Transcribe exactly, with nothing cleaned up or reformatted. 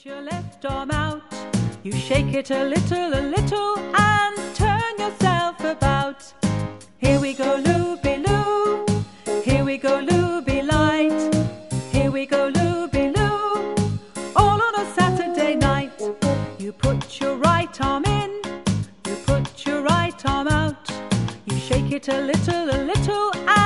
Put your left arm out, you shake it a little, a little, and turn yourself about. Here we go, Looby-Loo, here we go, Looby-Light, here we go, Looby-Loo, all on a Saturday night. You put your right arm in, you put your right arm out, you shake it a little, a little, and